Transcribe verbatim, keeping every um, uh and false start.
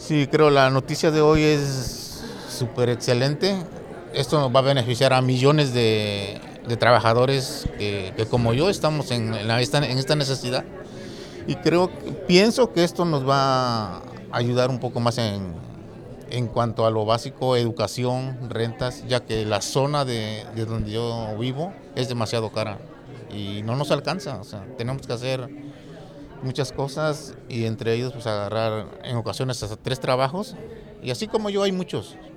Sí, creo la noticia de hoy es súper excelente. Esto nos va a beneficiar a millones de, de trabajadores que, que como yo estamos en, en la- esta, en esta necesidad. Y creo, que- pienso que esto nos va a ayudar un poco más en, en cuanto a lo básico, educación, rentas, ya que la zona de, de donde yo vivo es demasiado cara y no nos alcanza. O sea, tenemos que hacer muchas cosas y entre ellos pues agarrar en ocasiones hasta tres trabajos y así como yo hay muchos.